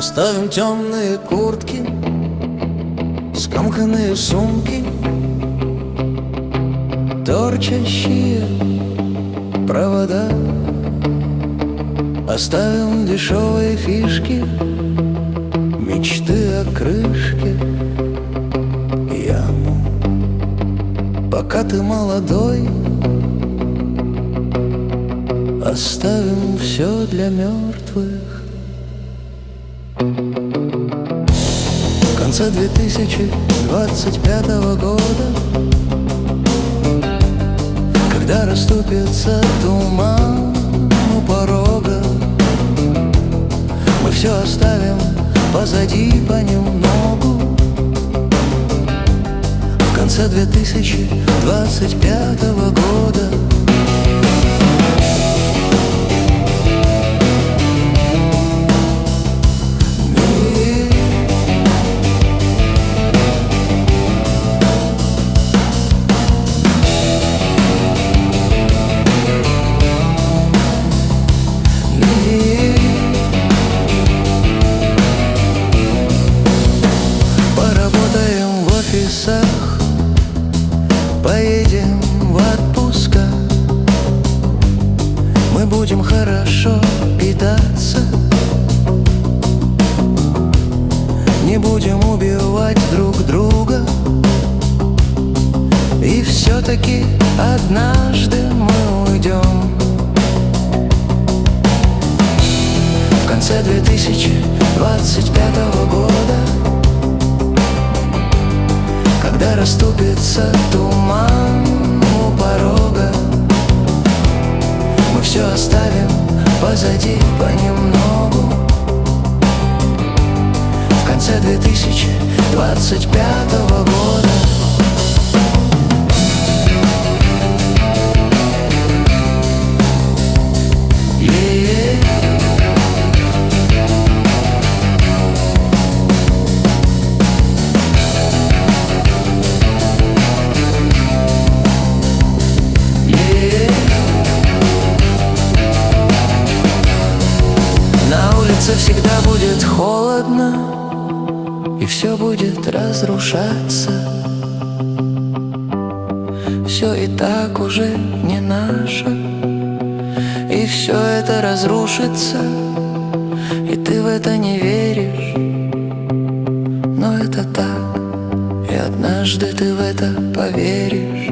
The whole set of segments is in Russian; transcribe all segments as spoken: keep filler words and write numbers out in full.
Оставим темные куртки, скомканные сумки, торчащие провода. Оставим дешевые фишки, мечты о крышке, яму. Пока ты молодой, оставим все для мертвых. В конце две тысячи двадцать пятого года, когда расступится туман у порога, мы все оставим позади понемногу. В конце две тысячи двадцать пятого года поедем в отпуска, мы будем хорошо питаться, не будем убивать друг друга. И все-таки однажды мы уйдем. В конце две тысячи двадцать пятого года, когда расступится туман у порога, мы все оставим позади понемногу. В конце две тысячи двадцать пятого года всегда будет холодно, и все будет разрушаться. Все и так уже не наше, и все это разрушится, и ты в это не веришь. Но это так, и однажды ты в это поверишь.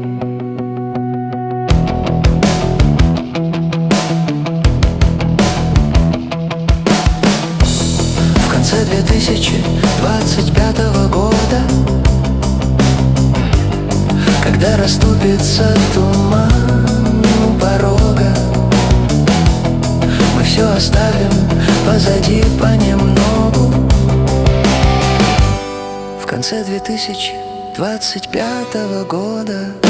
В конце две тысячи двадцать пятого года, когда расступится туман у порога, мы все оставим позади понемногу. В конце две тысячи двадцать пятого года